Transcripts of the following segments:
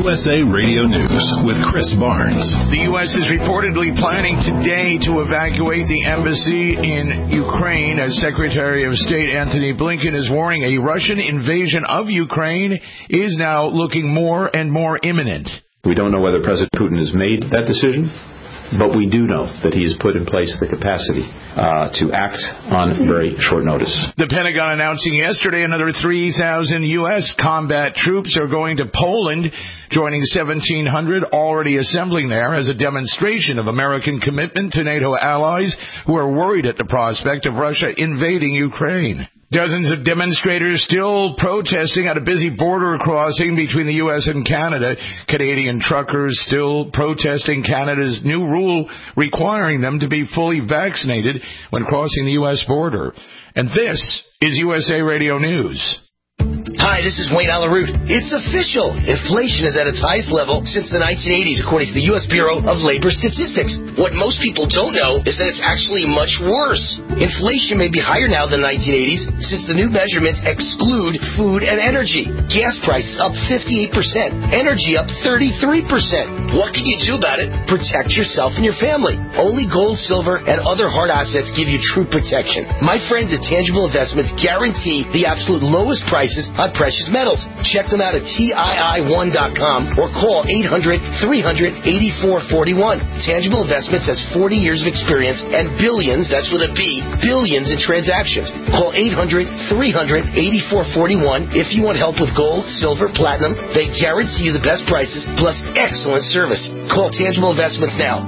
USA Radio News with Chris Barnes. The U.S. is reportedly planning today to evacuate the embassy in Ukraine as Secretary of State Antony Blinken is warning a Russian invasion of Ukraine is now looking more and more imminent. We don't know whether President Putin has made that decision, but we do know that he has put in place the capacity to act on very short notice. The Pentagon announcing yesterday another 3,000 U.S. combat troops are going to Poland, joining 1,700 already assembling there as a demonstration of American commitment to NATO allies who are worried at the prospect of Russia invading Ukraine. Dozens of demonstrators still protesting at a busy border crossing between the U.S. and Canada. Canadian truckers still protesting Canada's new rule requiring them to be fully vaccinated when crossing the U.S. border. And this is USA Radio News. Hi, this is Wayne Alaroot. It's official. Inflation is at its highest level since the 1980s, according to the U.S. Bureau of Labor Statistics. What most people don't know is that it's actually much worse. Inflation may be higher now than the 1980s since the new measurements exclude food and energy. Gas prices up 58%. Energy up 33%. What can you do about it? Protect yourself and your family. Only gold, silver, and other hard assets give you true protection. My friends at Tangible Investments guarantee the absolute lowest prices on precious metals. Check them out at TII1.com or call 800-300-8441. Tangible Investments has 40 years of experience and billions, that's with a B, billions in transactions. Call 800-300-8441 if you want help with gold, silver, platinum. They guarantee you the best prices plus excellent service. Call Tangible Investments now,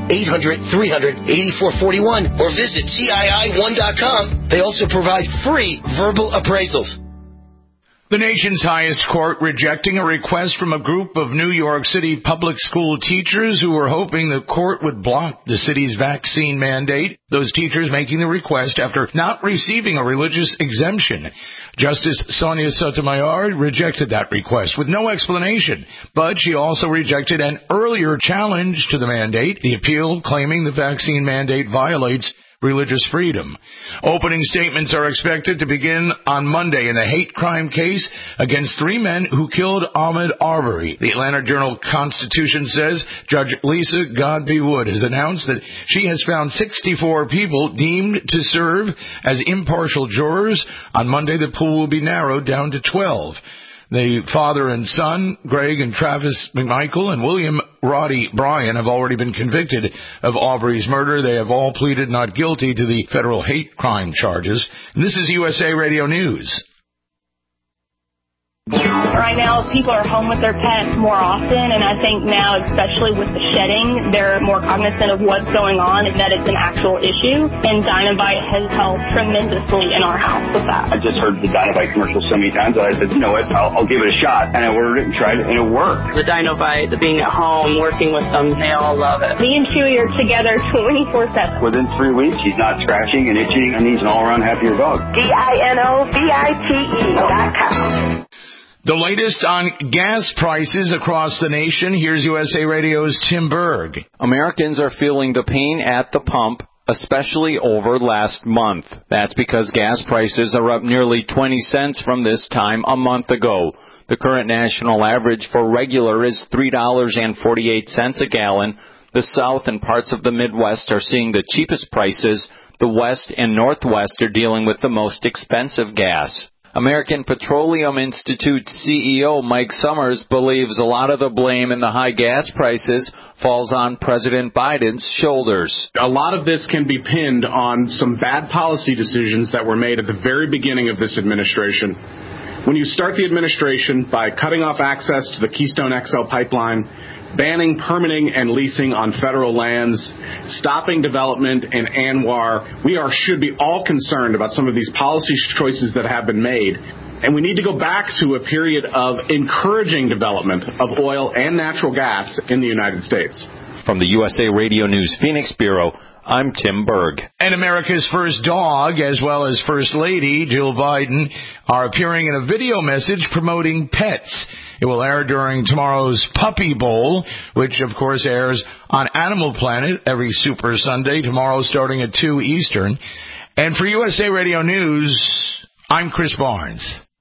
800-300-8441 or visit TII1.com. They also provide free verbal appraisals. The nation's highest court rejecting a request from a group of New York City public school teachers who were hoping the court would block the city's vaccine mandate. Those teachers making the request after not receiving a religious exemption. Justice Sonia Sotomayor rejected that request with no explanation, but she also rejected an earlier challenge to the mandate, the appeal claiming the vaccine mandate violates religious freedom. Opening statements are expected to begin on Monday in the hate crime case against three men who killed Ahmaud Arbery. The Atlanta Journal-Constitution says Judge Lisa Godbey Wood has announced that she has found 64 people deemed to serve as impartial jurors. On Monday, the pool will be narrowed down to 12. The father and son, Greg and Travis McMichael and William Roddy Bryan, have already been convicted of Arbery's murder. They have all pleaded not guilty to the federal hate crime charges. And this is USA Radio News. Right now, people are home with their pets more often, and I think now, especially with the shedding, they're more cognizant of what's going on and that it's an actual issue, and Dinovite has helped tremendously in our house with that. I just heard the Dinovite commercial so many times that I said, you know what, I'll give it a shot, and I ordered it and tried it, and it worked. The Dinovite, the being at home, working with them, they all love it. Me and Chewy are together 24/7. Within 3 weeks, he's not scratching and itching, and he's an all-around happier dog. DINOVITE.com. The latest on gas prices across the nation. Here's USA Radio's Tim Berg. Americans are feeling the pain at the pump, especially over last month. That's because gas prices are up nearly 20 cents from this time a month ago. The current national average for regular is $3.48 a gallon. The South and parts of the Midwest are seeing the cheapest prices. The West and Northwest are dealing with the most expensive gas. American Petroleum Institute CEO Mike Summers believes a lot of the blame in the high gas prices falls on President Biden's shoulders. A lot of this can be pinned on some bad policy decisions that were made at the very beginning of this administration. When you start the administration by cutting off access to the Keystone XL pipeline, banning permitting and leasing on federal lands, stopping development in ANWR, we should be all concerned about some of these policy choices that have been made. And we need to go back to a period of encouraging development of oil and natural gas in the United States. From the USA Radio News Phoenix Bureau, I'm Tim Berg. And America's first dog, as well as First Lady Jill Biden, are appearing in a video message promoting pets. It will air during tomorrow's Puppy Bowl, which, of course, airs on Animal Planet every Super Sunday, tomorrow starting at 2 Eastern. And for USA Radio News, I'm Chris Barnes.